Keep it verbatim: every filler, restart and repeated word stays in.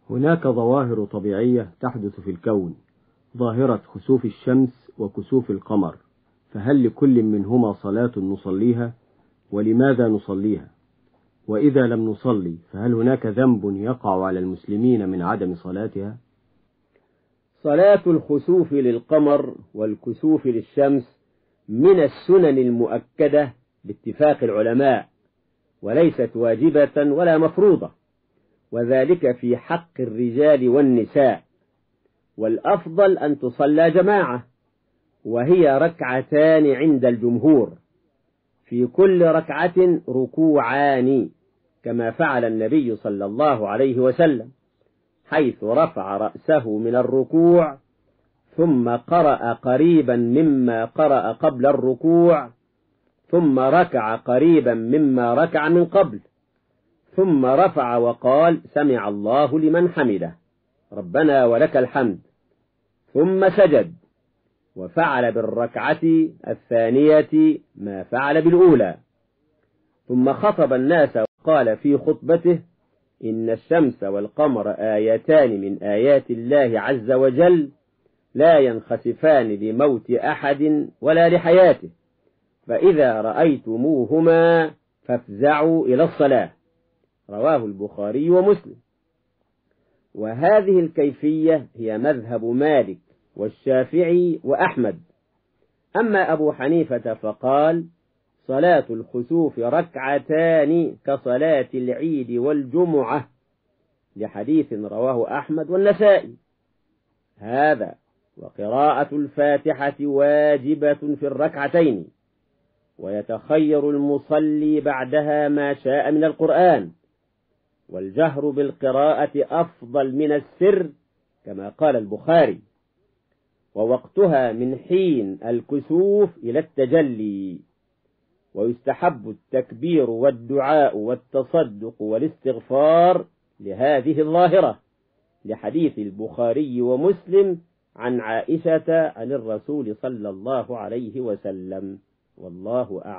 هناك ظواهر طبيعية تحدث في الكون، ظاهرة خسوف الشمس وكسوف القمر، فهل لكل منهما صلاة نصليها؟ ولماذا نصليها؟ وإذا لم نصلي فهل هناك ذنب يقع على المسلمين من عدم صلاتها؟ صلاة الخسوف للقمر والكسوف للشمس من السنن المؤكدة باتفاق العلماء، وليست واجبة ولا مفروضة، وذلك في حق الرجال والنساء، والأفضل أن تصلى جماعة، وهي ركعتان عند الجمهور، في كل ركعة ركوعان، كما فعل النبي صلى الله عليه وسلم، حيث رفع رأسه من الركوع ثم قرأ قريبا مما قرأ قبل الركوع، ثم ركع قريبا مما ركع من قبل، ثم رفع وقال: سمع الله لمن حمده، ربنا ولك الحمد، ثم سجد، وفعل بالركعة الثانية ما فعل بالأولى، ثم خطب الناس وقال في خطبته: إن الشمس والقمر آيتان من آيات الله عز وجل، لا ينخسفان لموت أحد ولا لحياته، فإذا رأيتموهما فافزعوا إلى الصلاة. رواه البخاري ومسلم. وهذه الكيفية هي مذهب مالك والشافعي وأحمد. أما أبو حنيفة فقال: صلاة الخسوف ركعتان كصلاة العيد والجمعة، لحديث رواه أحمد والنسائي. هذا وقراءة الفاتحة واجبة في الركعتين، ويتخير المصلي بعدها ما شاء من القرآن، والجهر بالقراءة أفضل من السر، كما قال البخاري، ووقتها من حين الكسوف إلى التجلي، ويستحب التكبير والدعاء والتصدق والاستغفار لهذه الظاهرة، لحديث البخاري ومسلم عن عائشة عن الرسول صلى الله عليه وسلم، والله أعلم.